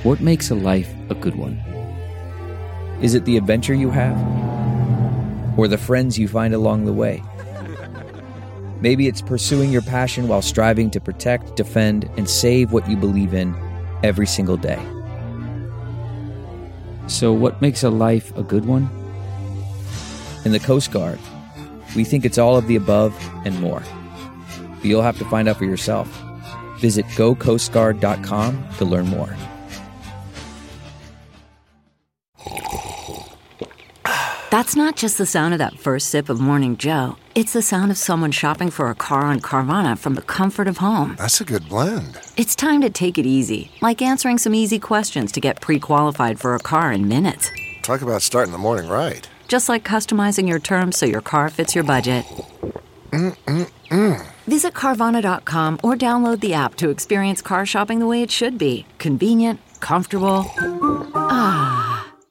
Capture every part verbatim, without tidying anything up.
What makes a life a good one? Is it the adventure you have? Or the friends you find along the way? Maybe it's pursuing your passion while striving to protect, defend, and save what you believe in every single day. So what makes a life a good one? In the Coast Guard, we think it's all of the above and more. But you'll have to find out for yourself. Visit go coast guard dot com to learn more. That's not just the sound of that first sip of Morning Joe. It's the sound of someone shopping for a car on Carvana from the comfort of home. That's a good blend. It's time to take it easy, like answering some easy questions to get pre-qualified for a car in minutes. Talk about starting the morning right. Just like customizing your terms so your car fits your budget. Mm-mm-mm. Visit Carvana dot com or download the app to experience car shopping the way it should be. Convenient, comfortable. Ah.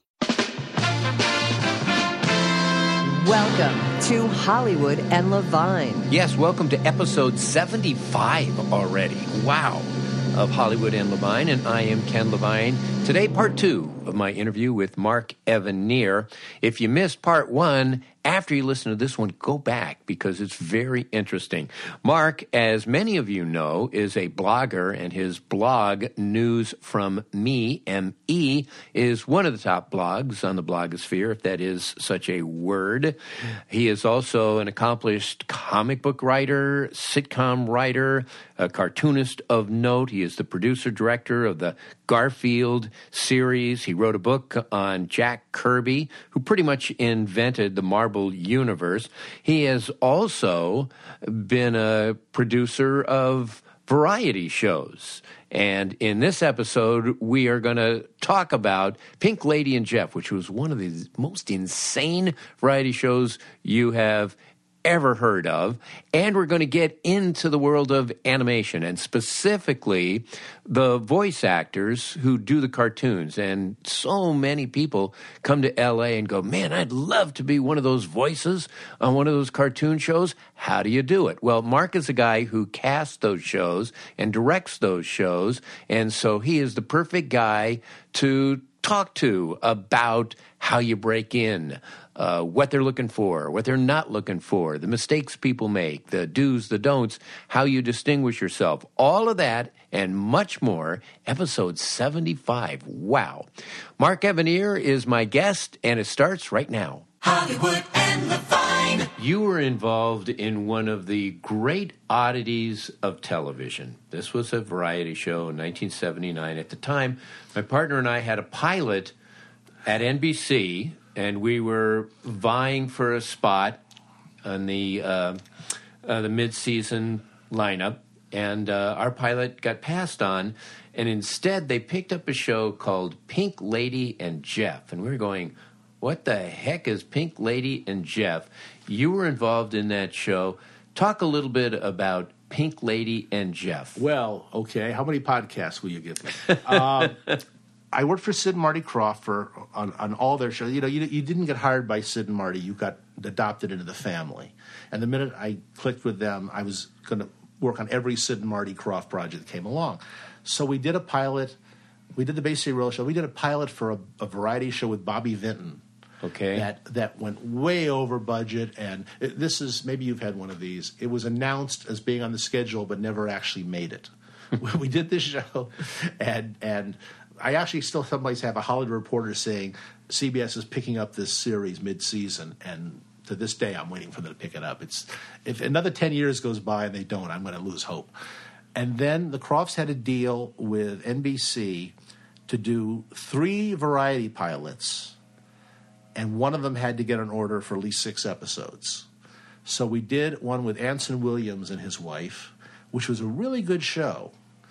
Welcome to Hollywood and Levine. Yes, welcome to episode seventy-five already. Wow. Of Hollywood and Levine, and I am Ken Levine. Today, part two of my interview with Mark Evanier. If you missed part one, after you listen to this one, go back because it's very interesting. Mark, as many of you know, is a blogger, and his blog, News from Me, M E, is one of the top blogs on the blogosphere, if that is such a word. He is also an accomplished comic book writer, sitcom writer, a cartoonist of note. He is the producer-director of the Garfield series. He wrote a book on Jack Kirby, who pretty much invented the Marvel Universe. He has also been a producer of variety shows. And in this episode, we are going to talk about Pink Lady and Jeff, which was one of the most insane variety shows you have ever heard of. And we're going to get into the world of animation, and specifically the voice actors who do the cartoons. And so many people come to L A and go, man, I'd love to be one of those voices on one of those cartoon shows. How do you do it? Well, Mark is a guy who casts those shows and directs those shows, and so he is the perfect guy to talk to about how you break in, uh, what they're looking for, what they're not looking for, the mistakes people make, the do's, the don'ts, how you distinguish yourself. All of that and much more, episode seventy-five. Wow. Mark Evanier is my guest, and it starts right now. Hollywood and Levine. You were involved in one of the great oddities of television. This was a variety show in nineteen seventy-nine. At the time, my partner and I had a pilot at N B C, and we were vying for a spot on the uh, uh, the mid-season lineup, and uh, our pilot got passed on, and instead they picked up a show called Pink Lady and Jeff, and we were going, what the heck is Pink Lady and Jeff? You were involved in that show. Talk a little bit about Pink Lady and Jeff. Well, okay. How many podcasts will you give me? um, I worked for Sid and Marty Krofft for, on, on all their shows. You know, you, you didn't get hired by Sid and Marty. You got adopted into the family. And the minute I clicked with them, I was going to work on every Sid and Marty Krofft project that came along. So we did a pilot. We did the Bay City Royal Show. We did a pilot for a, a variety show with Bobby Vinton. Okay. That that went way over budget, and it, this is, maybe you've had one of these. It was announced as being on the schedule, but never actually made it. We did this show, and and I actually still somebody's have a Hollywood Reporter saying C B S is picking up this series mid-season, and to this day I'm waiting for them to pick it up. It's if another ten years goes by and they don't, I'm going to lose hope. And then the Kroffts had a deal with N B C to do three variety pilots, and one of them had to get an order for at least six episodes. So we did one with Anson Williams and his wife, which was a really good show,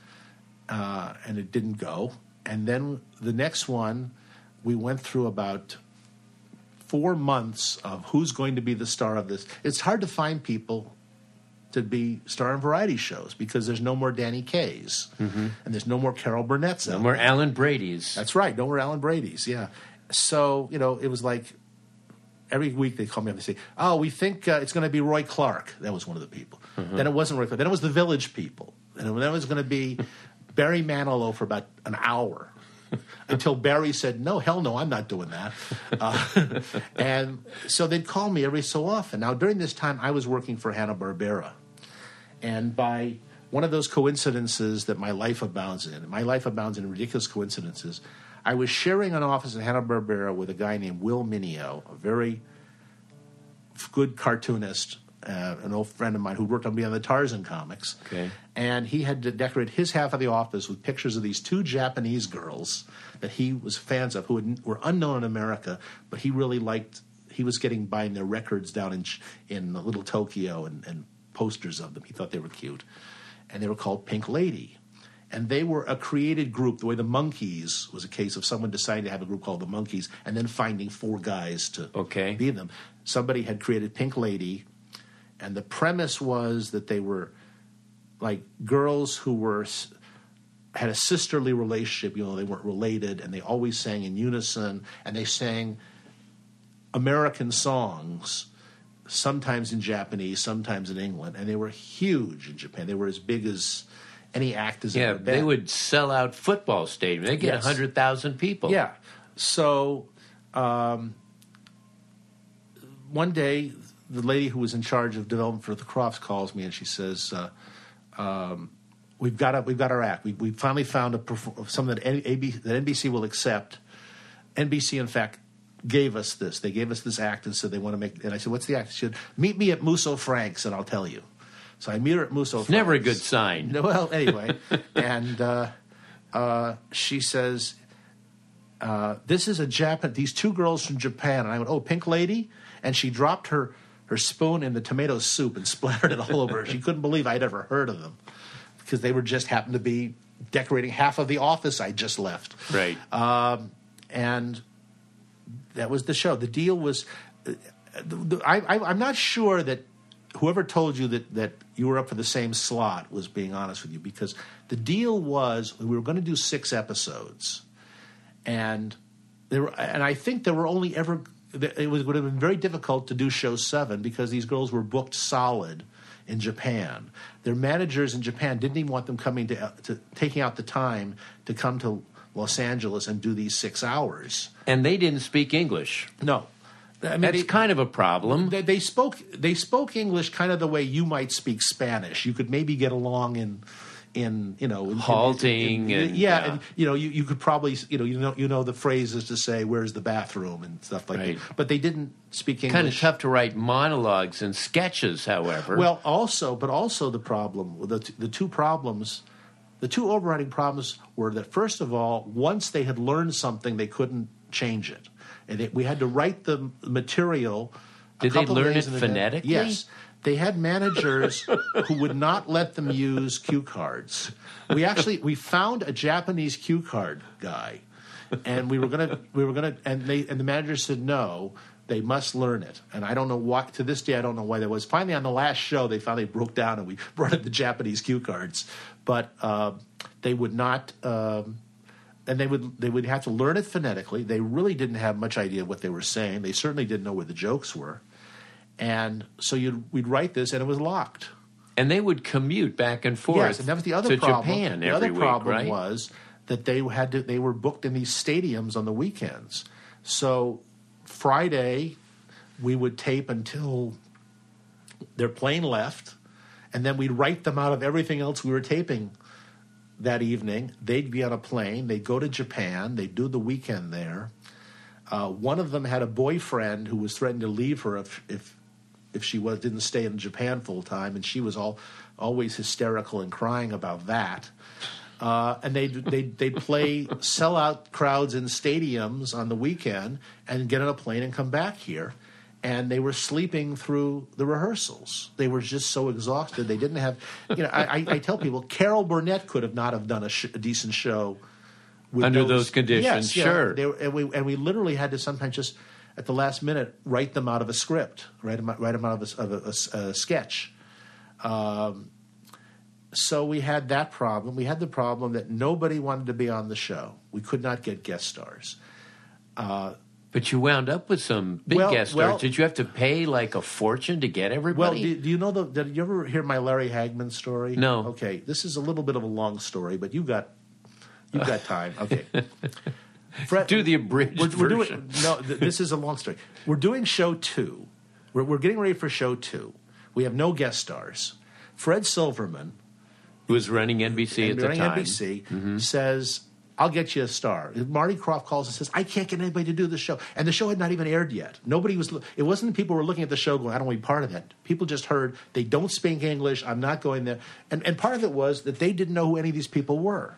uh, and it didn't go. And then the next one, we went through about four months of who's going to be the star of this. It's hard to find people to be star in variety shows because there's no more Danny Kaye's, mm-hmm. and there's no more Carol Burnett's. No more Alan Brady's. That's right, no more Alan Brady's, yeah. So, you know, it was like every week they call me up and say, oh, we think uh, it's going to be Roy Clark. That was one of the people. Mm-hmm. Then it wasn't Roy Clark. Then it was the Village People. And then it was going to be Barry Manilow for about an hour. until Barry said, no, hell no, I'm not doing that. Uh, and so they'd call me every so often. Now, during this time, I was working for Hanna-Barbera. And by one of those coincidences that my life abounds in, my life abounds in ridiculous coincidences, I was sharing an office at Hanna-Barbera with a guy named Will Mineo, a very good cartoonist, uh, an old friend of mine who worked on me on the Tarzan comics. Okay. And he had to decorate his half of the office with pictures of these two Japanese girls that he was fans of, who had, were unknown in America, but he really liked. He was getting buying their records down in in Little Tokyo and, and posters of them. He thought they were cute, and they were called Pink Lady. And they were a created group, the way the Monkees was a case of someone deciding to have a group called the Monkees and then finding four guys to okay. be them. Somebody had created Pink Lady, and the premise was that they were like girls who were had a sisterly relationship. You know, they weren't related, and they always sang in unison, and they sang American songs, sometimes in Japanese, sometimes in England, and they were huge in Japan. They were as big as any act has yeah, ever been. They would sell out football stadiums. They get Yes. one hundred thousand people. Yeah. So um, one day, the lady who was in charge of development for the Crofts calls me, and she says, uh, um, "We've got a, we've got our act. We we finally found a perform- something that, A B, that N B C will accept." N B C, in fact, gave us this. They gave us this act and said they want to make. And I said, "What's the act?" She said, "Meet me at Musso Frank's, and I'll tell you." So I meet her at Musso Frank's. Never a good sign. No, well, anyway, and uh, uh, she says, uh, "This is a Japan. These two girls from Japan." And I went, "Oh, Pink Lady," and she dropped her her spoon in the tomato soup and splattered it all over her. She couldn't believe I'd ever heard of them because they were just happened to be decorating half of the office I just left. Right. Um, and that was the show. The deal was, uh, the, the, I, I, I'm not sure that whoever told you that, that you were up for the same slot was being honest with you, because the deal was we were going to do six episodes, and there were, and I think there were only ever it was, would have been very difficult to do show seven because these girls were booked solid in Japan. Their managers in Japan didn't even want them coming to, to taking out the time to come to Los Angeles and do these six hours. And they didn't speak English. No. I mean, That's they, kind of a problem. They, they spoke. They spoke English kind of the way you might speak Spanish. You could maybe get along in, in you know, in, halting. In, in, in, and, yeah, yeah. and you know, you, you could probably you know you know you know the phrases to say where's the bathroom and stuff like Right. that. But they didn't speak English. Kind of tough to write monologues and sketches, however. Well, also, but also the problem the the two problems. The two overriding problems were that, first of all, once they had learned something, they couldn't change it. And it, we had to write the material a Did they couple learn days it in advance. phonetically? Yes. They had managers who would not let them use cue cards. We actually we found a Japanese cue card guy, and we were gonna we were gonna and they and the manager said no. They must learn it. And I don't know why, to this day, I don't know why that was. Finally, on the last show, they finally broke down and we brought in the Japanese cue cards. But uh, they would not, um, and they would they would have to learn it phonetically. They really didn't have much idea what they were saying. They certainly didn't know where the jokes were. And so you'd, we'd write this, and it was locked. and they would commute back and forth Yes, and that was the other to problem. Japan the every other week, problem right? was that they had to, they were booked in these stadiums on the weekends. So Friday, we would tape until their plane left, and then we'd write them out of everything else we were taping that evening. They'd be on a plane. They'd go to Japan. They'd do the weekend there. Uh, one of them had a boyfriend who was threatening to leave her if if, if she was didn't stay in Japan full time, and she was all always hysterical and crying about that. Uh, and they'd, they'd, they'd play sellout crowds in stadiums on the weekend and get on a plane and come back here. And they were sleeping through the rehearsals. They were just so exhausted. They didn't have, you know, I, I, I tell people, Carol Burnett could have not have done a, sh- a decent show. With Under those conditions, yes, yeah, sure. they were, and, we, and we literally had to sometimes just, at the last minute, write them out of a script, write them, write them out of a, of a, a, a sketch. Um, so we had that problem. We had the problem that nobody wanted to be on the show. We could not get guest stars. Uh, But you wound up with some big Well, guest stars. well- Did you have to pay like a fortune to get Well, everybody? do, do you know the? Did you ever hear my Larry Hagman story? No. Okay, this is a little bit of a long story, but you got You've got time. Okay. Fred, Do the abridged we're, we're version. Doing, no, th- this is a long story. We're doing show two. We're, we're getting ready for show two. We have no guest stars. Fred Silverman, Who was running N B C at the running time. N B C, Mm-hmm. says, I'll get you a star. Marty Krofft calls and says, I can't get anybody to do the show. And the show had not even aired yet. Nobody was, it wasn't that people were looking at the show going, I don't want to be part of that. People just heard, they don't speak English, I'm not going there. And, and part of it was that they didn't know who any of these people were.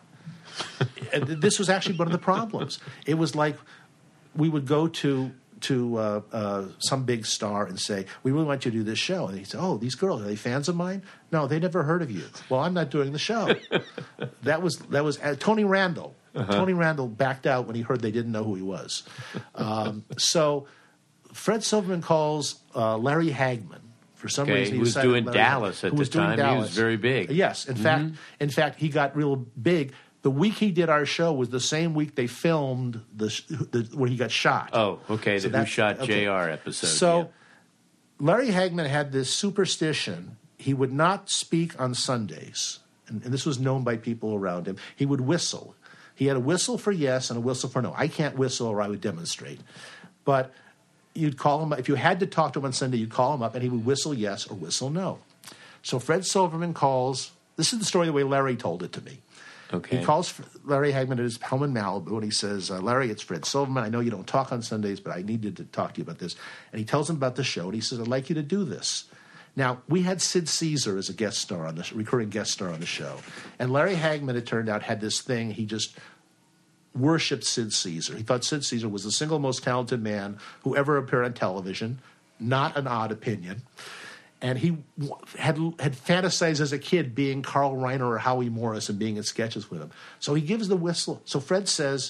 And this was actually one of the problems. It was like we would go to to uh, uh, some big star and say, we really want you to do this show. And he'd say, oh, these girls, are they fans of mine? No, they never heard of you. Well, I'm not doing the show. that was that was uh, Tony Randall. Uh-huh. Tony Randall backed out when he heard they didn't know who he was. Um, so Fred Silverman calls uh, Larry Hagman. For some Okay, reason, he who was decided doing Larry Dallas Hagman, at who the was doing time. He was Dallas. very big. Yes, in Mm-hmm. fact, in fact, he got real big. The week he did our show was the same week they filmed the, the where he got shot. Oh, okay. So the Who that- Shot okay. J R episode. So yeah. Larry Hagman had this superstition. He would not speak on Sundays, and, and this was known by people around him. He would whistle. He had a whistle for yes and a whistle for no. I can't whistle, or I would demonstrate. But you'd call him if you had to talk to him on Sunday. You'd call him up, and he would whistle yes or whistle no. So Fred Silverman calls. This is the story the way Larry told it to me. Okay. He calls Larry Hagman at his home in Malibu, and he says, uh, Larry, it's Fred Silverman. I know you don't talk on Sundays, but I needed to talk to you about this. And he tells him about the show, and he says, I'd like you to do this. Now, we had Sid Caesar as a guest star on the recurring guest star on the show. And Larry Hagman, it turned out, had this thing. He just worshipped Sid Caesar. He thought Sid Caesar was the single most talented man who ever appeared on television. Not an odd opinion. And he had had fantasized as a kid being Carl Reiner or Howie Morris and being in sketches with him. So he gives the whistle. So Fred says,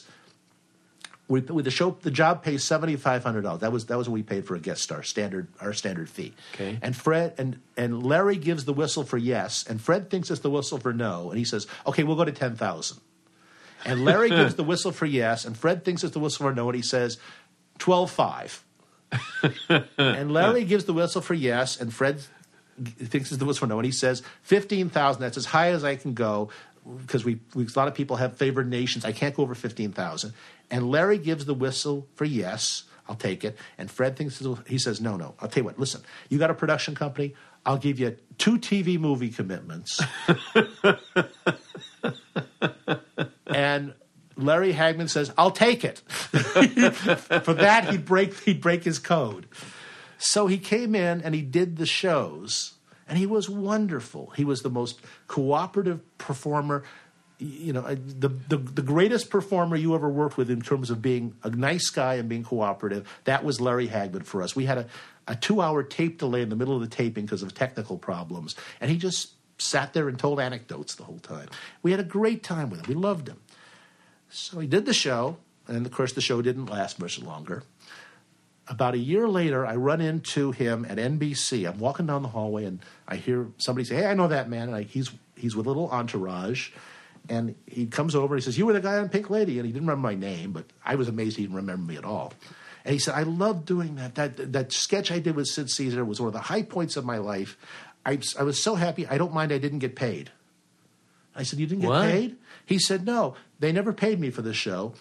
with, with the show, the job pays seventy five hundred dollars. That was that was what we paid for a guest star, standard our standard fee. Okay. And Fred and and Larry gives the whistle for yes, and Fred thinks it's the whistle for no, and he says, okay, we'll go to ten thousand. And Larry gives the whistle for yes, and Fred thinks it's the whistle for no, and he says, twelve five. And Larry gives the whistle for yes, and Fred thinks it's the whistle for no, and he says fifteen thousand. That's as high as I can go because we, we a lot of people have favored nations. I can't go over fifteen thousand. And Larry gives the whistle for yes. I'll take it. And Fred thinks he says no, no. I'll tell you what. Listen, you got a production company. I'll give you two T V movie commitments. And Larry Hagman says, I'll take it. For that, he'd break, he'd break his code. So he came in and he did the shows, and he was wonderful. He was the most cooperative performer, you know, the, the, the greatest performer you ever worked with in terms of being a nice guy and being cooperative. That was Larry Hagman for us. We had a, a two-hour tape delay in the middle of the taping because of technical problems, and he just sat there and told anecdotes the whole time. We had a great time with him. We loved him. So he did the show, and of course the show didn't last much longer. About a year later, I run into him at N B C. I'm walking down the hallway, and I hear somebody say, hey, I know that man. And I, he's he's with a little entourage, and he comes over, and he says, you were the guy on Pink Lady. And he didn't remember my name, but I was amazed he didn't remember me at all. And he said, I love doing that. That that sketch I did with Sid Caesar was one of the high points of my life. I, I was so happy. I don't mind I didn't get paid. I said, you didn't get What? paid? He said, no, they never paid me for this show.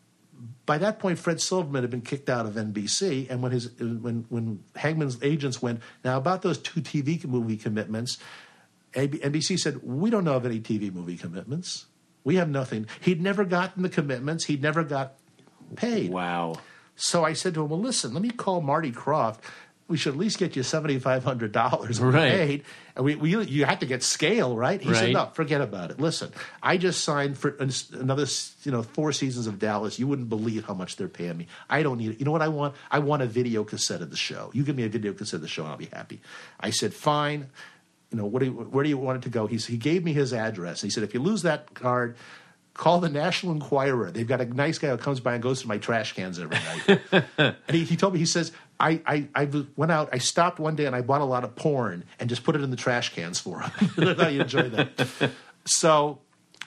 By that point, Fred Silverman had been kicked out of N B C, and when his when when Hagman's agents went, now about those two T V movie commitments, N B C said, we don't know of any T V movie commitments. We have nothing. He'd never gotten the commitments. He'd never got paid. Wow. So I said to him, well, listen, let me call Marty Krofft. We should at least get you seven thousand five hundred dollars Right. paid. And we, we, you have to get scale, right? He said, Right. no, forget about it. Listen, I just signed for another, you know, four seasons of Dallas. You wouldn't believe how much they're paying me. I don't need it. You know what I want? I want a video cassette of the show. You give me a video cassette of the show, and I'll be happy. I said, fine. You know, what do you, where do you want it to go? He, he gave me his address. He said, if you lose that card, call the National Enquirer. They've got a nice guy who comes by and goes through my trash cans every night. And he, he told me, he says, I, I, I went out, I stopped one day and I bought a lot of porn and just put it in the trash cans for him. I thought you enjoy that. So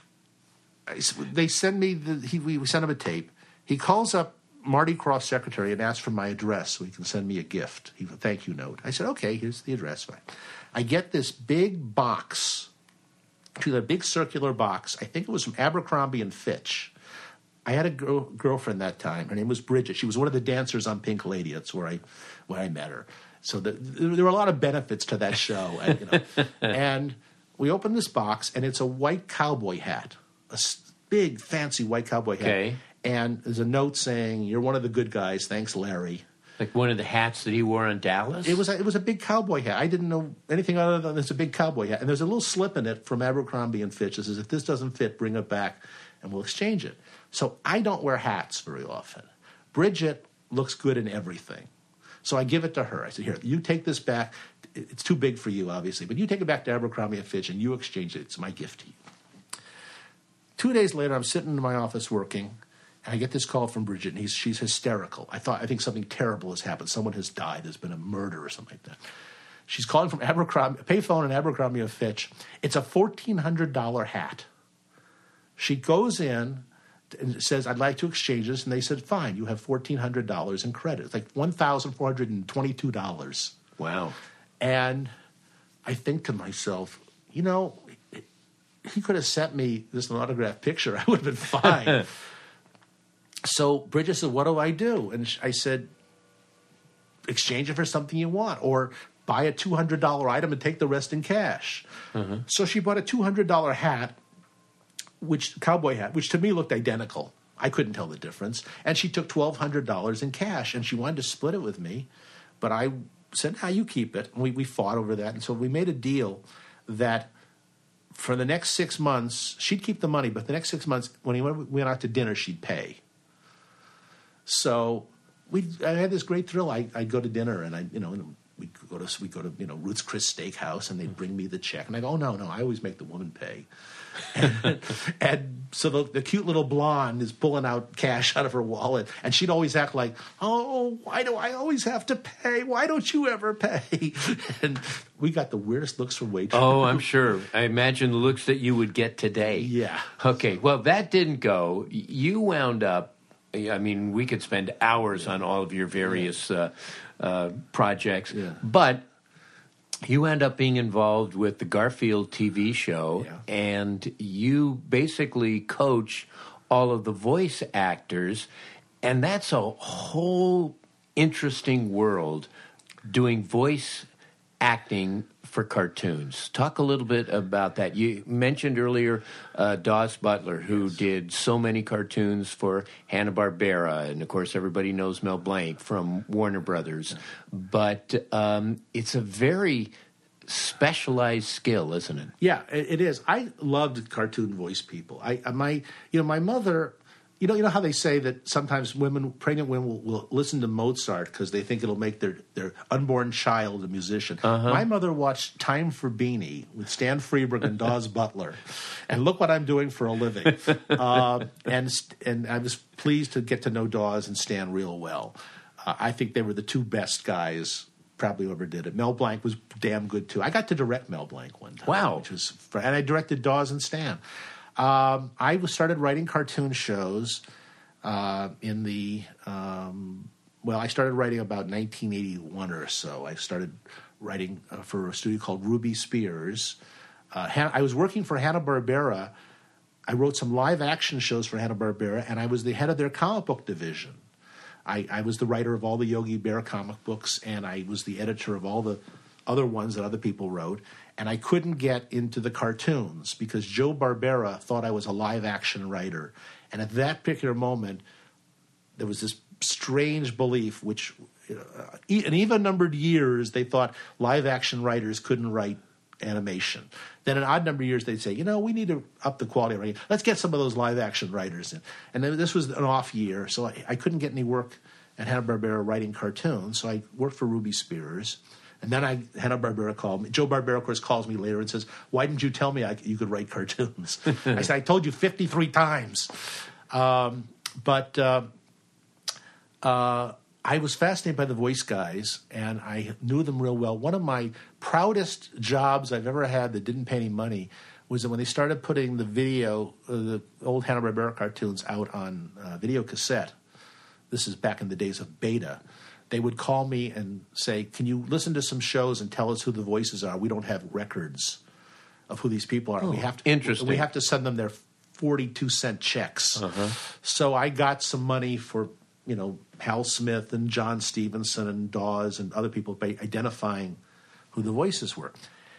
I, they send me, the, he, we send him a tape. He calls up Marty Krofft's secretary and asks for my address so he can send me a gift. He, a thank you note. I said, okay, here's the address. I get this big box to a big circular box. I think it was from Abercrombie and Fitch. I had a girl, girlfriend that time. Her name was Bridget. She was one of the dancers on Pink Lady. That's where I where I met her. So the, there were a lot of benefits to that show. And, you know. And we opened this box, and it's a white cowboy hat, a s- big, fancy white cowboy hat. Okay. And there's a note saying, "You're one of the good guys. Thanks, Larry." Like one of the hats that he wore in Dallas? It was a, it was a big cowboy hat. I didn't know anything other than it's a big cowboy hat. And there's a little slip in it from Abercrombie and Fitch that says, "If this doesn't fit, bring it back, and we'll exchange it." So I don't wear hats very often. Bridget looks good in everything. So I give it to her. I said, "Here, you take this back. It's too big for you, obviously, but you take it back to Abercrombie and Fitch, and you exchange it. It's my gift to you." Two days later, I'm sitting in my office working, and I get this call from Bridget, and he's, she's hysterical. I thought, I think something terrible has happened. Someone has died. There's been a murder or something like that. She's calling from Abercrombie, payphone in Abercrombie and Fitch. It's a fourteen hundred dollars hat. She goes in and says, "I'd like to exchange this." And they said, "Fine, you have fourteen hundred dollars in credit." It's like one thousand four hundred twenty-two dollars. Wow. And I think to myself, you know, he could have sent me this autographed picture. I would have been fine. So Bridget said, "What do I do?" And I said, "Exchange it for something you want, or buy a two hundred dollars item and take the rest in cash." Mm-hmm. So she bought a two hundred dollars hat, which cowboy hat, which to me looked identical. I couldn't tell the difference. And she took twelve hundred dollars in cash, and she wanted to split it with me. But I said, "Nah, you keep it." And we, we fought over that. And so we made a deal that for the next six months, she'd keep the money, but the next six months, when he went, we went out to dinner, she'd pay. So we, I had this great thrill. I, I'd go to dinner, and I, you know, we go to we go to you know Ruth's Chris Steakhouse, and they'd bring me the check, and I go, "Oh no, no, I always make the woman pay." and, and so the, the cute little blonde is pulling out cash out of her wallet, and she'd always act like, "Oh, why do I always have to pay? Why don't you ever pay?" And we got the weirdest looks from waitress. Oh, I'm sure. I imagine the looks that you would get today. Yeah. Okay. Well, that didn't go. You wound up. I mean, we could spend hours yeah. on all of your various uh, uh, projects, yeah. but you end up being involved with the Garfield T V show, yeah. and you basically coach all of the voice actors, and that's a whole interesting world, doing voice acting for cartoons. Talk a little bit about that. You mentioned earlier uh, Daws Butler, who yes. did so many cartoons for Hanna-Barbera, and of course everybody knows Mel Blanc from Warner Brothers. Yeah. But um, it's a very specialized skill, isn't it? Yeah, it, it is. I loved cartoon voice people. I my you know my mother. You know, you know how they say that sometimes women, pregnant women, will, will listen to Mozart because they think it'll make their, their unborn child a musician. Uh-huh. My mother watched Time for Beanie with Stan Freberg and Daws Butler, and look what I'm doing for a living. uh, and and I was pleased to get to know Daws and Stan real well. Uh, I think they were the two best guys probably who ever did it. Mel Blanc was damn good too. I got to direct Mel Blanc one time. Wow, which was and I directed Daws and Stan. Um, I started writing cartoon shows uh, in the, um, well, I started writing about nineteen eighty-one or so. I started writing uh, for a studio called Ruby Spears. Uh, Han- I was working for Hanna-Barbera. I wrote some live action shows for Hanna-Barbera, and I was the head of their comic book division. I, I was the writer of all the Yogi Bear comic books, and I was the editor of all the other ones that other people wrote. And I couldn't get into the cartoons because Joe Barbera thought I was a live-action writer. And at that particular moment, there was this strange belief, which you know, in even-numbered years, they thought live-action writers couldn't write animation. Then in odd-numbered years, they'd say, you know, we need to up the quality of writing. Let's get some of those live-action writers in. And then this was an off year, so I, I couldn't get any work at Hanna-Barbera writing cartoons. So I worked for Ruby Spears. And then I Hanna-Barbera called me. Joe Barbera, of course, calls me later and says, "Why didn't you tell me I, you could write cartoons?" I said, "I told you fifty-three times." Um, but uh, uh, I was fascinated by the voice guys, and I knew them real well. One of my proudest jobs I've ever had that didn't pay any money was that when they started putting the video, uh, the old Hanna-Barbera cartoons out on uh, video cassette. This is back in the days of Beta. They would call me and say, "Can you listen to some shows and tell us who the voices are? We don't have records of who these people are. Oh, we have to interesting. We have to send them their forty-two cent checks. Uh-huh. So I got some money for, you know, Hal Smith and John Stevenson and Dawes and other people by identifying who the voices were.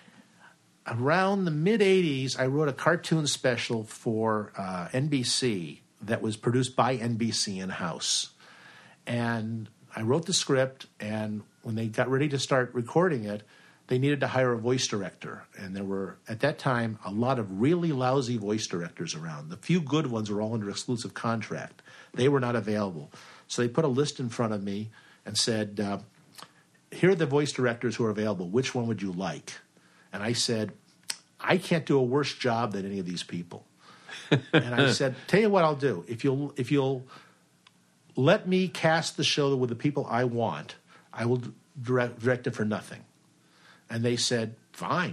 Around the mid-eighties, I wrote a cartoon special for uh, N B C that was produced by N B C in-house. And I wrote the script, and when they got ready to start recording it, they needed to hire a voice director. And there were, at that time, a lot of really lousy voice directors around. The few good ones were all under exclusive contract. They were not available. So they put a list in front of me and said, uh, here are the voice directors who are available. Which one would you like? And I said, I can't do a worse job than any of these people. And I said, tell you what I'll do. If you'll, if you'll let me cast the show with the people I want, I will direct, direct it for nothing. And they said, fine.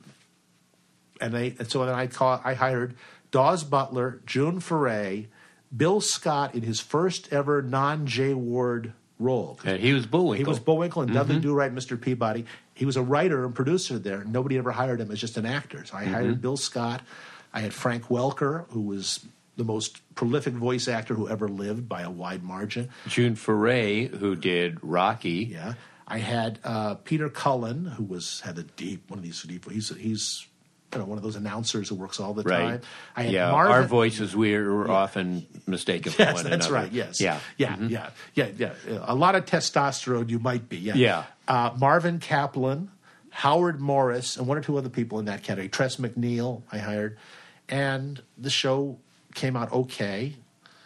And they and so then I call, I hired Dawes Butler, June Foray, Bill Scott in his first ever non-Jay Ward role. And he was Bullwinkle. He was Bullwinkle and Mm-hmm. Dudley Do-Right and Mister Peabody. He was a writer and producer there. Nobody ever hired him as just an actor. So I mm-hmm. hired Bill Scott. I had Frank Welker, who was the most prolific voice actor who ever lived by a wide margin. June Foray, who did Rocky. Yeah. I had uh, Peter Cullen, who was had a deep one of these deep. He's he's you know one of those announcers who works all the Right. time. I had yeah, Marvin, our voices we are Yeah. often mistaken for Yes, one that's another. right. Yes. Yeah. Yeah. Mhm. Yeah. Yeah. Yeah. A lot of testosterone. You might be. Yeah. Yeah. Uh, Marvin Kaplan, Howard Morris, and one or two other people in that category. Tress McNeil, I hired, and the show came out okay.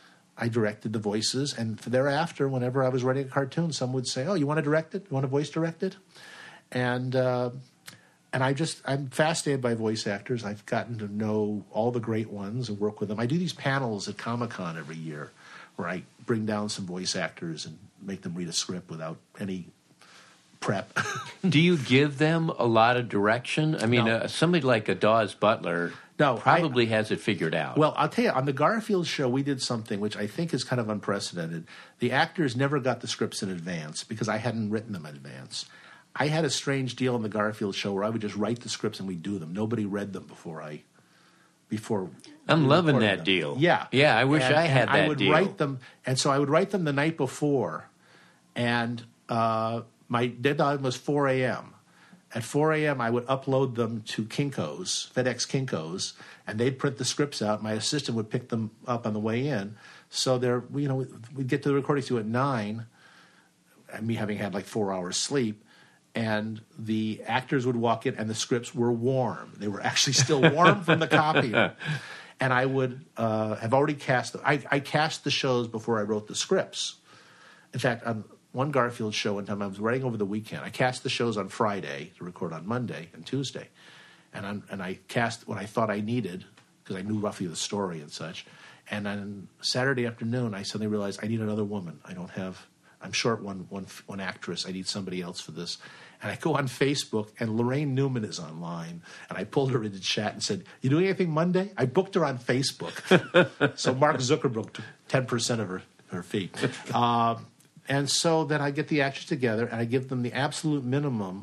I directed the voices, and thereafter, whenever I was writing a cartoon, someone would say, "Oh, you want to direct it? You want to voice direct it?" And uh, and I just I'm fascinated by voice actors. I've gotten to know all the great ones and work with them. I do these panels at Comic-Con every year, where I bring down some voice actors and make them read a script without any prep. Do you give them a lot of direction? I mean, No. uh, somebody like a Dawes Butler No, probably has it figured out. Well, I'll tell you, on the Garfield show, we did something which I think is kind of unprecedented. The actors never got the scripts in advance because I hadn't written them in advance. I had a strange deal on the Garfield show where I would just write the scripts and we'd do them. Nobody read them before I, before. I'm we loving recorded that them. deal. Yeah, Yeah, I wish And- I had and that I would deal. write them, and so I would write them the night before, and uh, my deadline was four a.m. At four a.m., I would upload them to Kinko's, FedEx Kinko's, and they'd print the scripts out. My assistant would pick them up on the way in. So they're, you know, we'd get to the recording studio at nine, and me having had like four hours sleep, and the actors would walk in, and the scripts were warm. They were actually still warm from the copier. And I would uh, have already cast them. I, I cast the shows before I wrote the scripts. In fact, on one Garfield show one time, I was writing over the weekend. I cast the shows on Friday to record on Monday and Tuesday. And, I'm, and I cast what I thought I needed because I knew roughly the story and such. And on Saturday afternoon, I suddenly realized I need another woman. I don't have, I'm short one, one, one actress. I need somebody else for this. And I go on Facebook, and Lorraine Newman is online. And I pulled her into chat and said, "You doing anything Monday?" I booked her on Facebook. So Mark Zuckerberg took ten percent of her, her fee. Um, and so then I get the actors together, and I give them the absolute minimum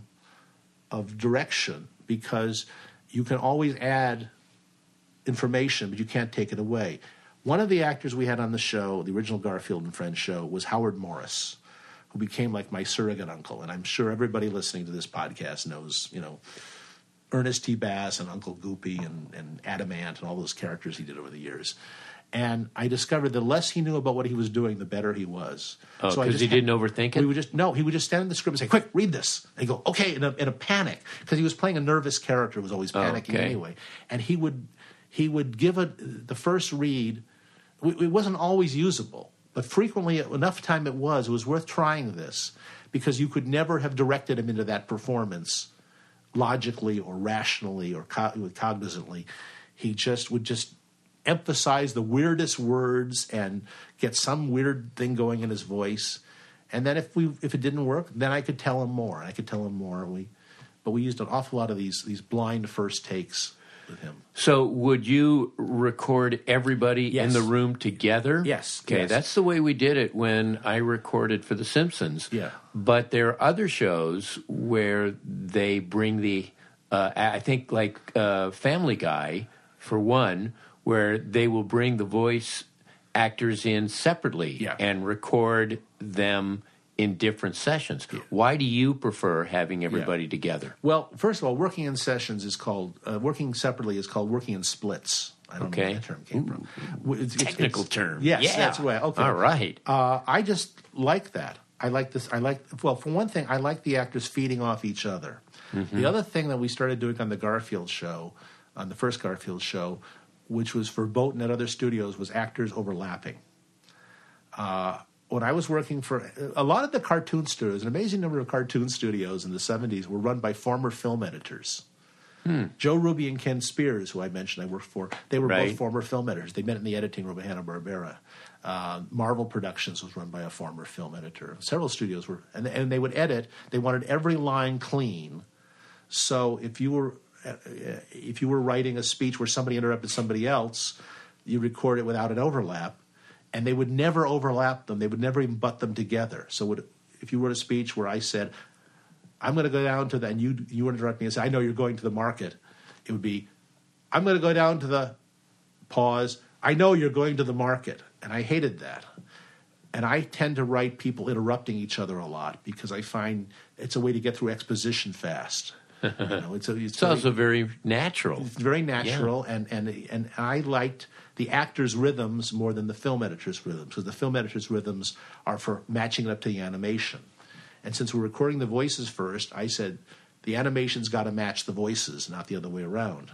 of direction because you can always add information, but you can't take it away. One of the actors we had on the show, the original Garfield and Friends show, was Howard Morris, who became like my surrogate uncle. And I'm sure everybody listening to this podcast knows, you know, Ernest T. Bass and Uncle Goopy and, and Adamant and all those characters he did over the years. And I discovered the less he knew about what he was doing, the better he was. Oh, So I because just he had- didn't overthink it? We would just no. He would just stand in the script and say, "Quick, read this." And he'd go, "Okay," in a, in a panic because he was playing a nervous character who was always panicking Okay. anyway. And he would he would give a the first read. It it wasn't always usable, but frequently enough time it was. It was worth trying this because you could never have directed him into that performance logically or rationally or co- cognizantly. He just would just emphasize the weirdest words and get some weird thing going in his voice. And then if we if it didn't work, then I could tell him more. I could tell him more. We, but we used an awful lot of these these blind first takes with him. So would you record everybody Yes. in the room together? Yes, Okay, yes. that's the way we did it when I recorded for The Simpsons. Yeah. But there are other shows where they bring the Uh, I think like uh, Family Guy, for one, where they will bring the voice actors in separately Yeah. and record them in different sessions. Yeah. Why do you prefer having everybody Yeah. together? Well, first of all, working in sessions is called uh, working separately is called working in splits. I don't know Okay. where that term came from. W- it's- it's- Technical it's- term. Yes, Yeah. that's right. Okay, All right. Uh, I just like that. I like this. I like. Well, for one thing, I like the actors feeding off each other. Mm-hmm. The other thing that we started doing on the Garfield show, on the first Garfield show, which was for Bowten and other studios, was actors overlapping. Uh, when I was working for a lot of the cartoon studios, an amazing number of cartoon studios in the seventies were run by former film editors. Hmm. Joe Ruby and Ken Spears, who I mentioned I worked for, they were Right. both former film editors. They met in the editing room at Hanna-Barbera. Uh, Marvel Productions was run by a former film editor. Several studios were, and, and they would edit. They wanted every line clean. So if you were uh, if you were writing a speech where somebody interrupted somebody else, you record it without an overlap, and they would never overlap them. They would never even butt them together. So would, if you wrote a speech where I said, I'm going to go down to the, and you you would interrupt me and say, I know you're going to the market. It would be, I'm going to go down to the pause. I know you're going to the market. And I hated that. And I tend to write people interrupting each other a lot because I find it's a way to get through exposition fast. You know, it's, a, it's, It's also very natural. it's very natural, and, and and I liked the actors' rhythms more than the film editors' rhythms, because the film editors' rhythms are for matching it up to the animation. And since we're recording the voices first, I said the animation's got to match the voices, not the other way around.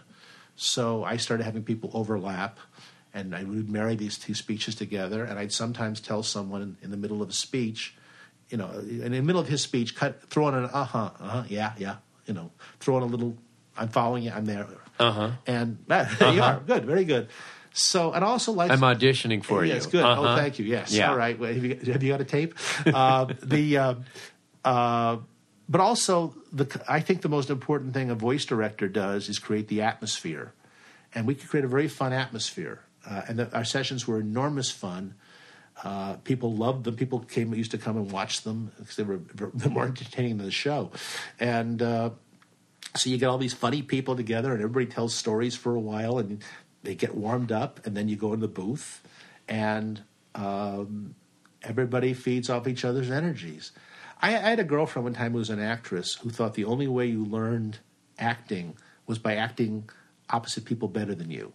So I started having people overlap, and I would marry these two speeches together, and I'd sometimes tell someone in, in the middle of a speech, you know, in the middle of his speech, cut, throw in an uh-huh, uh-huh, yeah, yeah, you know, throw in a little, I'm following you, I'm there. Uh-huh. And ah, there you are, good, very good. So, and also like... I'm auditioning for you. Yes, good. Uh-huh. Oh, thank you, yes. Yeah. All right, well, have, you, have you got a tape? uh, the... Uh, uh, but also, the I think the most important thing a voice director does is create the atmosphere. And we could create a very fun atmosphere. Uh, and the, our sessions were enormous fun. Uh, people loved them. People came used to come and watch them because they were, were more entertaining than the show. And uh, so you get all these funny people together, and everybody tells stories for a while, and they get warmed up, and then you go in the booth, and um, everybody feeds off each other's energies. I, I had a girlfriend one time who was an actress who thought the only way you learned acting was by acting opposite people better than you.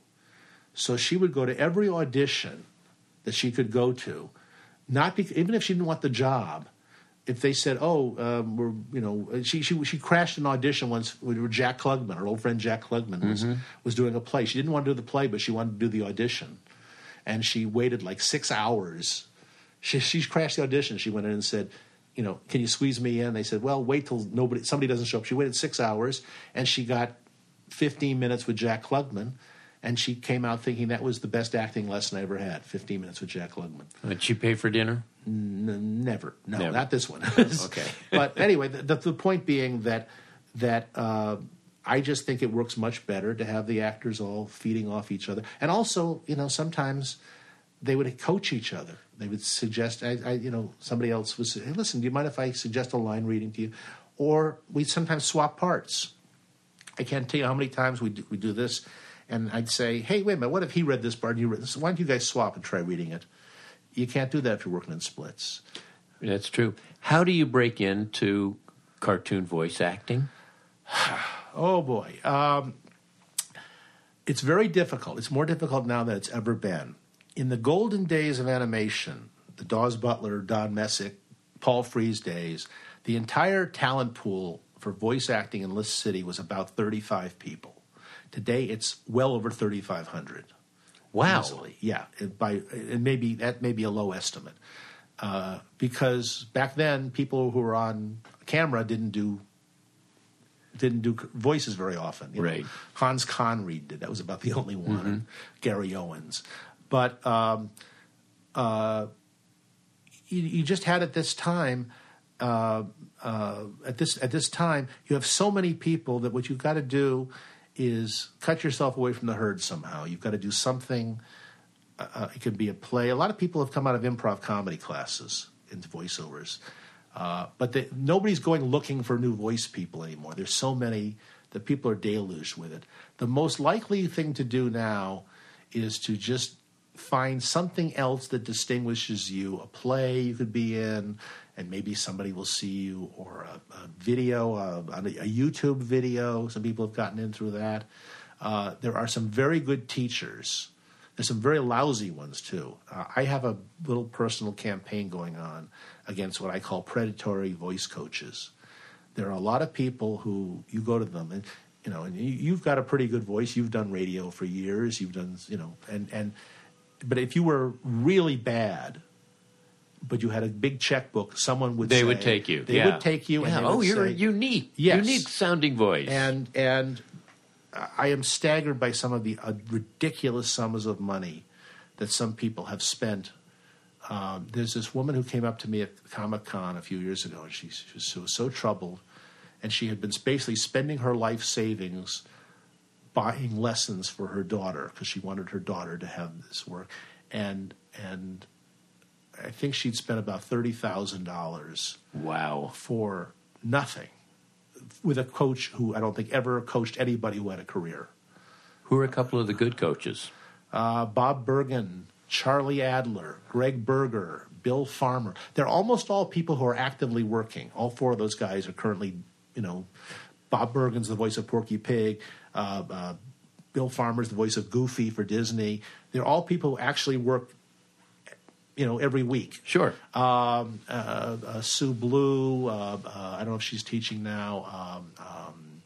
So she would go to every audition that she could go to, not be, even if she didn't want the job. If they said, "Oh, um, we're," you know, she she she crashed an audition once with Jack Klugman, her old friend Jack Klugman was Mm-hmm. was doing a play. She didn't want to do the play, but she wanted to do the audition, and she waited like six hours. She she crashed the audition. She went in and said, you know, "Can you squeeze me in?" They said, "Well, wait till nobody somebody doesn't show up." She waited six hours, and she got fifteen minutes with Jack Klugman. And she came out thinking that was the best acting lesson I ever had, fifteen minutes with Jack Klugman. Did she pay for dinner? N- never. No, Never. not this one. Okay. But anyway, the, the point being that that uh, I just think it works much better to have the actors all feeding off each other. And also, you know, sometimes they would coach each other. They would suggest, I, I, you know, somebody else would say, "Hey, listen, do you mind if I suggest a line reading to you?" Or we'd sometimes swap parts. I can't tell you how many times we do, we do this. And I'd say, "Hey, wait a minute, what if he read this part and you read this? Why don't you guys swap and try reading it?" You can't do that if you're working in splits. That's true. How do you break into cartoon voice acting? Oh, boy. Um, it's very difficult. It's more difficult now than it's ever been. In the golden days of animation, the Dawes Butler, Don Messick, Paul Frees days, the entire talent pool for voice acting in List City was about thirty-five people. Today, it's well over thirty-five hundred. Wow. Easily. Yeah. It, by, it may be, that may be a low estimate. Uh, because back then, people who were on camera didn't do didn't do voices very often. You know, Right. Hans Conried did. That was about the only one. Mm-hmm. And Gary Owens. But um, uh, you, you just had at this time, uh, uh, at this at this time, you have so many people that what you've got to do is cut yourself away from the herd somehow. You've got to do something. Uh, it could be a play. A lot of people have come out of improv comedy classes into voiceovers. Uh, but they, nobody's going looking for new voice people anymore. There's so many that people are deluged with it. The most likely thing to do now is to just find something else that distinguishes you, a play you could be in, and maybe somebody will see you, or a, a video, a, a YouTube video. Some people have gotten in through that. Uh, there are some very good teachers. There's some very lousy ones, too. Uh, I have a little personal campaign going on against what I call predatory voice coaches. There are a lot of people who, you go to them, and you know, and you, you've got a pretty good voice. You've done radio for years. You've done, you know, and, and but if you were really bad, but you had a big checkbook, someone would they say, would take you. They yeah. would take you. Yeah. And they oh, would you're say, unique. Yes. Unique sounding voice. And and I am staggered by some of the uh, ridiculous sums of money that some people have spent. Um, there's this woman who came up to me at Comic-Con a few years ago, and she, she, was, she was so troubled, and she had been basically spending her life savings buying lessons for her daughter because she wanted her daughter to have this work. And and I think she'd spent about thirty thousand dollars wow. for nothing with a coach who I don't think ever coached anybody who had a career. Who are a couple of the good coaches? Uh, Bob Bergen, Charlie Adler, Greg Berger, Bill Farmer. They're almost all people who are actively working. All four of those guys are currently, you know, Bob Bergen's the voice of Porky Pig. Uh, uh, Bill Farmer's the voice of Goofy for Disney. They're all people who actually work, you know, every week. Sure. Um, uh, uh, Sue Blue, uh, uh, I don't know if she's teaching now. Um, um,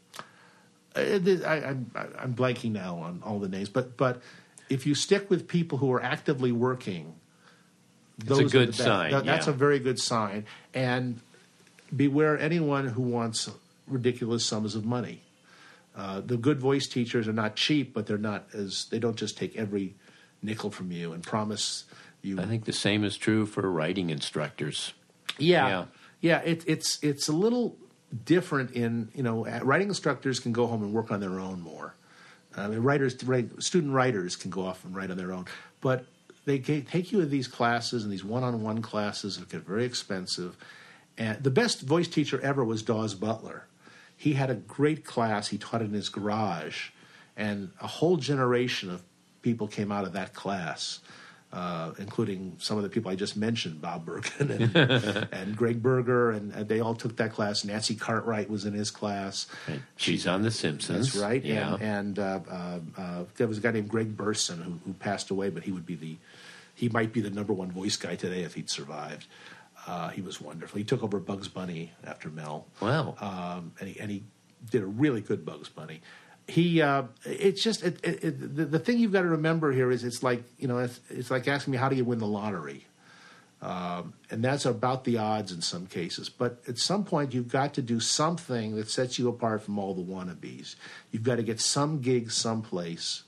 I, I, I'm, I'm blanking now on all the names, but but if you stick with people who are actively working, those it's a good are the best. sign. That, that's yeah. a very good sign. And beware anyone who wants ridiculous sums of money. Uh, the good voice teachers are not cheap, but they're not as they don't just take every nickel from you and promise you. I think the same is true for writing instructors. Yeah, Yeah. yeah. It, it's it's a little different in you know writing instructors can go home and work on their own more. Uh, the writers, write, student writers can go off and write on their own, but they take you to these classes and these one-on-one classes that get very expensive. And the best voice teacher ever was Dawes Butler. He had a great class. He taught in his garage, and a whole generation of people came out of that class, uh, including some of the people I just mentioned, Bob Bergen and, and Greg Berger, and, and they all took that class. Nancy Cartwright was in his class. And she's on The Simpsons. That's right. Yeah. And, and uh, uh, uh, there was a guy named Greg Burson who, who passed away, but he would be the he might be the number one voice guy today if he'd survived. Uh, he was wonderful. He took over Bugs Bunny after Mel. Wow. Um, and he and he did a really good Bugs Bunny. He uh, it's just it, it, it, the, the thing you've got to remember here is it's like you know it's, it's like asking me how do you win the lottery, um, and that's about the odds in some cases. But at some point you've got to do something that sets you apart from all the wannabes. You've got to get some gig someplace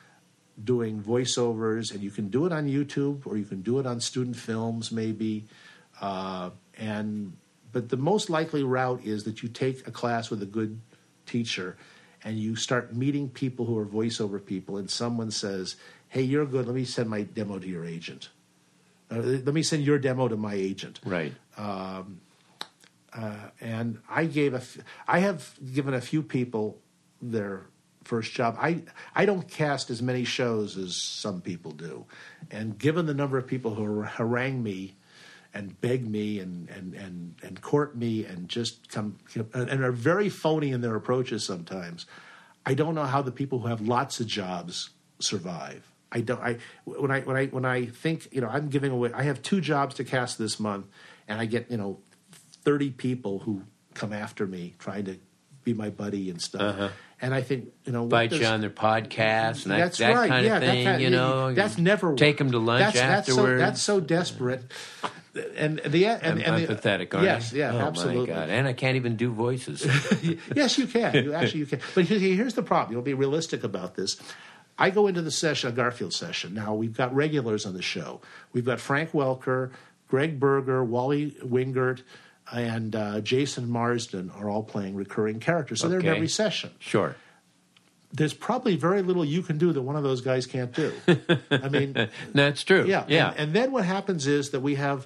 doing voiceovers, and you can do it on YouTube or you can do it on student films maybe. Uh, and but the most likely route is that you take a class with a good teacher and you start meeting people who are voiceover people, and someone says, hey, you're good, let me send my demo to your agent. Uh, let me send your demo to my agent. Right. Um, uh, and I gave a f- I have given a few people their first job. I, I don't cast as many shows as some people do. And given the number of people who harangue me and beg me and, and, and, and court me and just come you know, and are very phony in their approaches sometimes, I don't know how the people who have lots of jobs survive. I don't. I when I when I when I think you know I'm giving away. I have two jobs to cast this month, and I get you know thirty people who come after me trying to be my buddy and stuff. Uh-huh. And I think you know Bite does, you on their podcasts and that, that's that right. kind yeah, of thing. that kind, you know, that's never take them to lunch that's, afterwards. That's so, that's so desperate. And the and, I'm, and I'm the, pathetic, aren't yes, I? yeah, oh, absolutely. my God. And I can't even do voices. Yes, you can. You actually you can. But here's the problem. You'll be realistic about this. I go into the session, a Garfield session. Now we've got regulars on the show. We've got Frank Welker, Greg Berger, Wally Wingert, and uh, Jason Marsden are all playing recurring characters. So they're in Okay. every session. Sure. There's probably very little you can do that one of those guys can't do. I mean, That's true. yeah. Yeah. And, and then what happens is that we have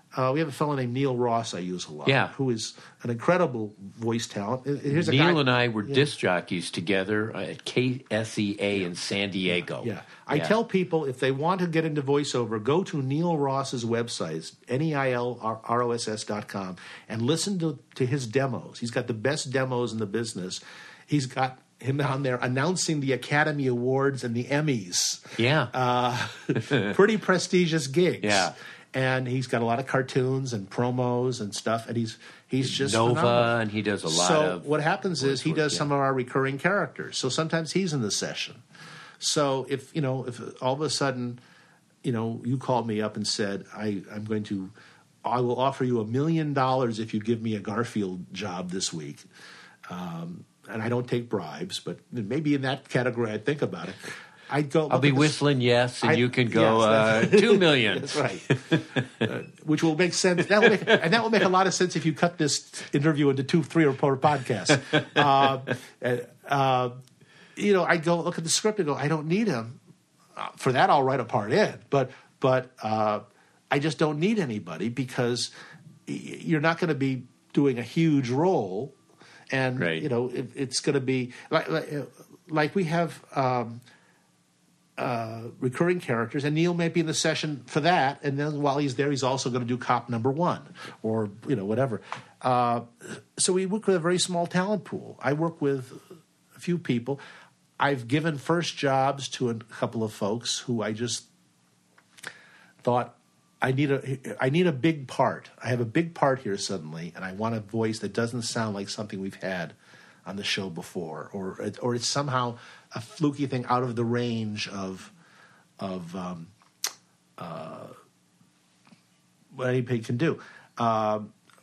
Uh, we have a fellow named Neil Ross I use a lot, Yeah. who is an incredible voice talent. Here's a Neil guy, and I were yeah. disc jockeys together at K S E A in San Diego. Yeah. I tell people if they want to get into voiceover, go to Neil Ross's website, N E I L R O S S dot com, and listen to, to his demos. He's got the best demos in the business. He's got him on there announcing the Academy Awards and the Emmys. Yeah. Uh, pretty prestigious gigs. Yeah. And he's got a lot of cartoons and promos and stuff, and he's he's just Nova, phenomenal. and he does a lot so of... what happens is he work, does yeah. some of our recurring characters. So sometimes he's in the session. So if you know, if all of a sudden, you know, you called me up and said, I, I'm going to, I will offer you a million dollars if you give me a Garfield job this week. Um, and I don't take bribes, but maybe in that category I'd think about it. I'd go. I'll be whistling yes, and I- you can go yes, uh, two million. That's right. uh, which will make sense. That will make, and that will make a lot of sense if you cut this interview into two, three or four podcasts. Uh, uh, you know, I go look at the script and go, I don't need him. Uh, for that, I'll write a part in. But but uh, I just don't need anybody because y- you're not going to be doing a huge role, and Right. you know it, it's going to be like like, uh, like we have. Um, Uh, recurring characters, and Neil may be in the session for that, and then while he's there, he's also going to do cop number one, or you know whatever. Uh, so we work with a very small talent pool. I work with a few people. I've given first jobs to a couple of folks who I just thought I need a I need a big part. I have a big part here suddenly, and I want a voice that doesn't sound like something we've had on the show before, or or it's somehow a fluky thing out of the range of of um, uh, what anybody can do. Uh,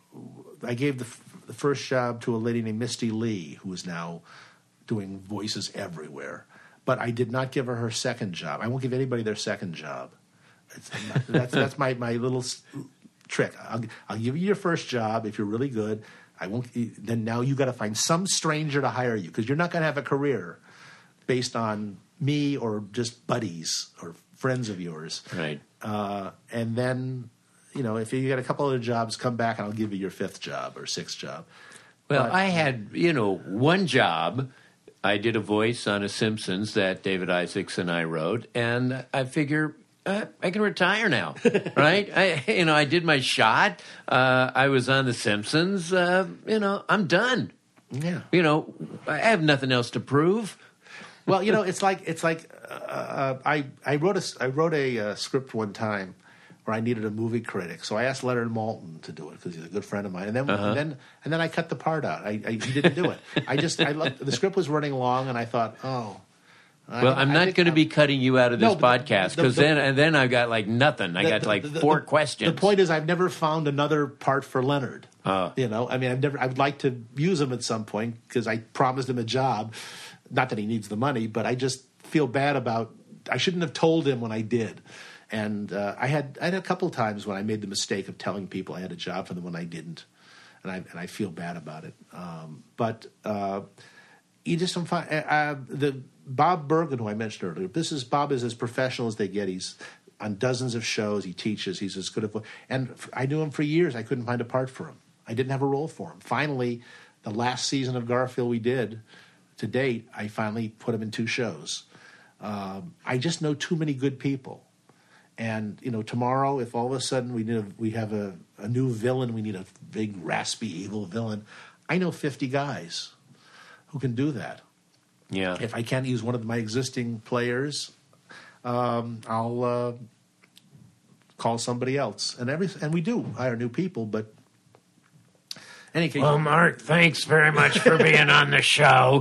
I gave the, f- the first job to a lady named Misty Lee, who is now doing voices everywhere. But I did not give her her second job. I won't give anybody their second job. It's, that's that's my, my little s- trick. I'll, I'll give you your first job if you're really good. I won't. Then now you got to find some stranger to hire you because you're not going to have a career based on me or just buddies or friends of yours. Right. Uh, and then, you know, if you get a couple other jobs, come back and I'll give you your fifth job or sixth job. Well, But- I had, you know, one job. I did a voice on a Simpsons that David Isaacs and I wrote, and I figure uh, I can retire now, right? I, you know, I did my shot. Uh, I was on the Simpsons. Uh, you know, I'm done. Yeah. You know, I have nothing else to prove. Well, you know, it's like it's like uh, I I wrote a I wrote a uh, script one time where I needed a movie critic, so I asked Leonard Maltin to do it because he's a good friend of mine, and then Uh-huh. and then and then I cut the part out. I, I he didn't do it. I just I loved, the script was running long, and I thought, oh. Well, I, I'm I not think going to I'm- be cutting you out of this No, but the- podcast the- because the- then and then I've got like nothing. I the- got the- like the- four the- questions. The point is, I've never found another part for Leonard. Oh. You know, I mean, I've never. I'd like to use him at some point because I promised him a job. Not that he needs the money, but I just feel bad about. I shouldn't have told him when I did, and uh, I had. I had a couple times when I made the mistake of telling people I had a job for them when I didn't, and I and I feel bad about it. Um, but uh, you just don't find uh, the Bob Bergen, who I mentioned earlier. This is Bob is as professional as they get. He's on dozens of shows. He teaches. He's as good a and I knew him for years. I couldn't find a part for him. I didn't have a role for him. Finally, the last season of Garfield we did to date, I finally put him in two shows. Um, I just know too many good people. And you know, tomorrow, if all of a sudden we need a, we have a, a new villain, we need a big raspy evil villain. I know fifty guys who can do that. yeah. If I can't use one of my existing players, um, I'll uh, call somebody else. And every and we do hire new people, but any case, Well, Mark, thanks very much for being on the show.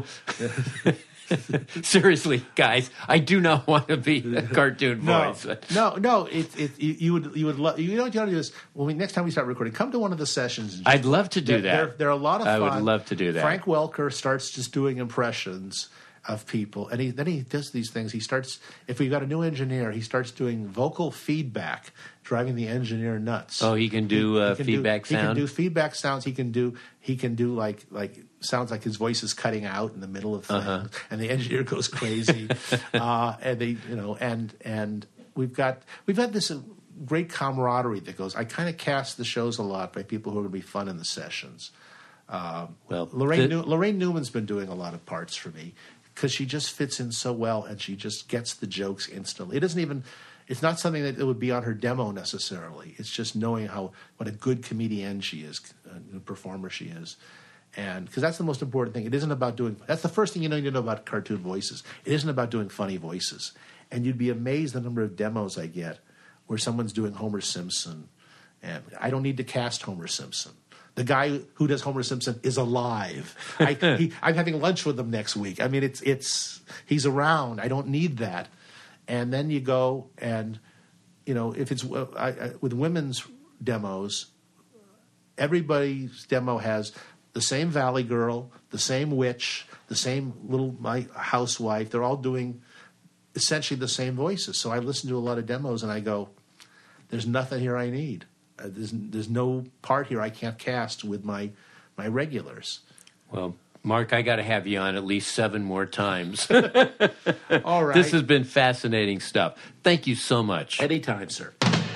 Seriously, guys, I do not want to be a cartoon no, voice. no, no. It, it, you, you would, you would love. You know what you ought to do is when we next time we start recording, come to one of the sessions. And I'd love to do they're, that. They're, they're a lot of I fun. would love to do that. Frank Welker starts just doing impressions of people, and he then he does these things. He starts if we've got a new engineer, he starts doing vocal feedback, driving the engineer nuts. Oh, he can do uh, can feedback do, sound? He can do feedback sounds. He can do he can do like like sounds like his voice is cutting out in the middle of things, Uh-huh. and the engineer goes crazy. uh, and they you know and and we've got we've had this great camaraderie that goes. I kind of cast the shows a lot by people who are going to be fun in the sessions. Um, well, Lorraine, the, New- Lorraine Newman's been doing a lot of parts for me because she just fits in so well and she just gets the jokes instantly. It doesn't even, it's not something that it would be on her demo necessarily. It's just knowing how, what a good comedian she is, a good performer she is. And because that's the most important thing. It isn't about doing, that's the first thing you know you know about cartoon voices. It isn't about doing funny voices. And you'd be amazed the number of demos I get where someone's doing Homer Simpson. And I don't need to cast Homer Simpson. The guy who does Homer Simpson is alive. I, he, I'm having lunch with him next week. I mean, it's it's he's around. I don't need that. And then you go and, you know, if it's I, I, with women's demos, everybody's demo has the same Valley Girl, the same witch, the same little my housewife. They're all doing essentially the same voices. So I listen to a lot of demos and I go, there's nothing here I need. Uh, there's, there's no part here I can't cast with my my regulars. Well, Mark, I got to have you on at least seven more times. All right. This has been fascinating stuff. Thank you so much. Anytime, sir.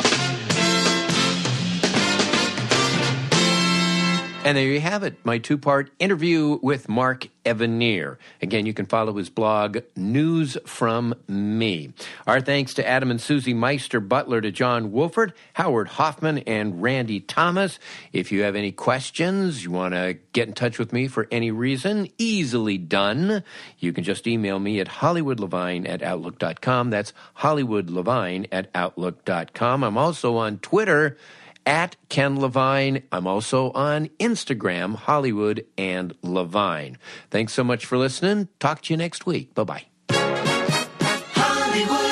And there you have it, my two-part interview with Mark Evanier. Again, you can follow his blog, News From Me. Our thanks to Adam and Susie Meister Butler, to John Wolford, Howard Hoffman, and Randy Thomas. If you have any questions, you want to get in touch with me for any reason, easily done. You can just email me at hollywoodlevine at outlook dot com. That's hollywoodlevine at outlook dot com. I'm also on Twitter, at Ken Levine. I'm also on Instagram, Hollywood and Levine. Thanks so much for listening. Talk to you next week. Bye-bye. Hollywood.